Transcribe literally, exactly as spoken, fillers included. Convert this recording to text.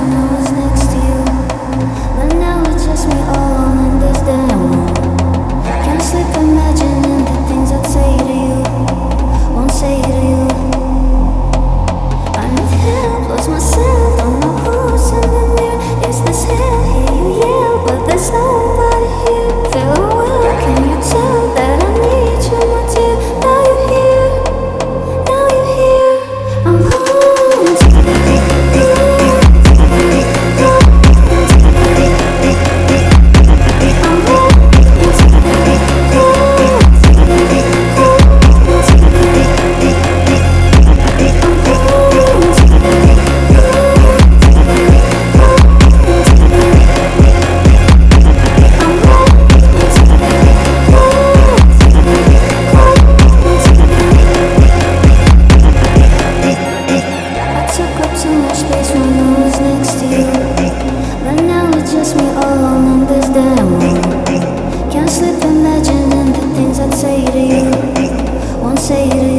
when I was next to you, but now it's just me all alone in this damn room. Can't sleep imagining the things I'd say to you, won't say to you. I need help, lost myself, don't know who's in the mirror. Is this hell? Hear you yell, but there's nobody here. Farewell, can you tell that I need you, my dear? Now you're here, now you're here. I'm home tonight. I'm home tonight. Say to you, won't say to you.